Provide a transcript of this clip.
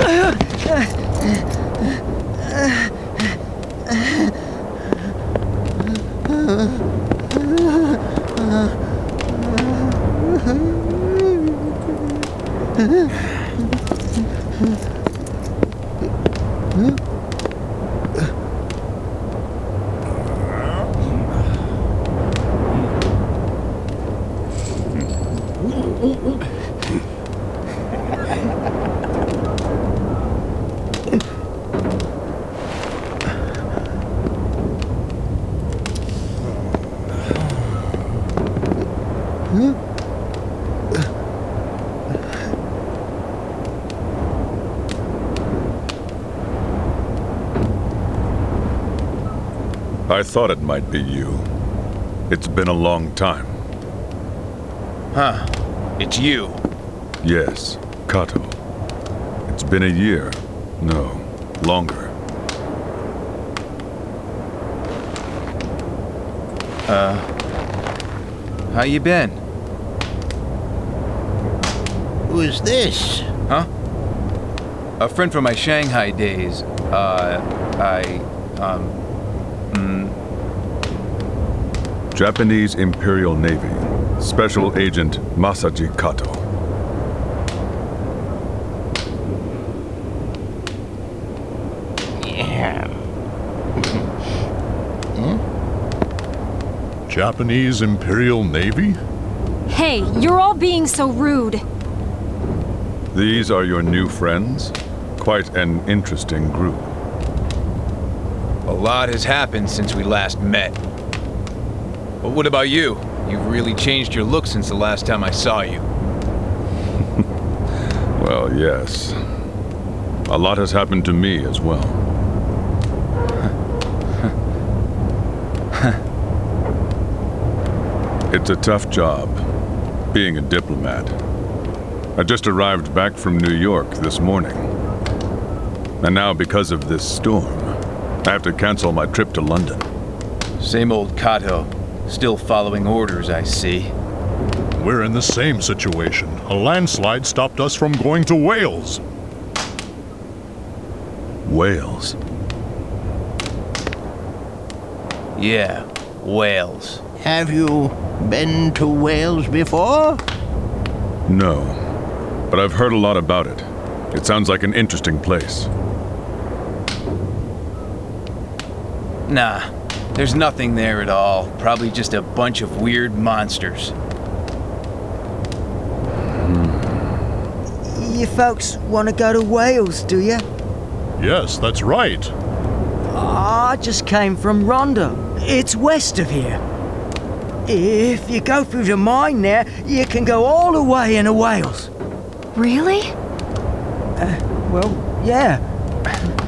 I thought it might be you. It's been a long time. Huh. It's you. Yes, Kato. It's been a year. No, longer. How you been? Who's this? Huh? A friend from my Shanghai days. Japanese Imperial Navy. Special Agent Masaji Kato. Japanese Imperial Navy? Hey, you're all being so rude. These are your new friends? Quite an interesting group. A lot has happened since we last met. But what about you? You've really changed your look since the last time I saw you. Well, yes. A lot has happened to me as well. It's a tough job, being a diplomat. I just arrived back from New York this morning. And now, because of this storm, I have to cancel my trip to London. Same old Kato. Still following orders, I see. We're in the same situation. A landslide stopped us from going to Wales. Wales? Yeah, Wales. Have you been to Wales before? No, but I've heard a lot about it. It sounds like an interesting place. Nah, there's nothing there at all. Probably just a bunch of weird monsters. You folks want to go to Wales, do you? Yes, that's right. I just came from Rhondda. It's west of here. If you go through the mine there, you can go all the way into Wales. Really? Well, yeah.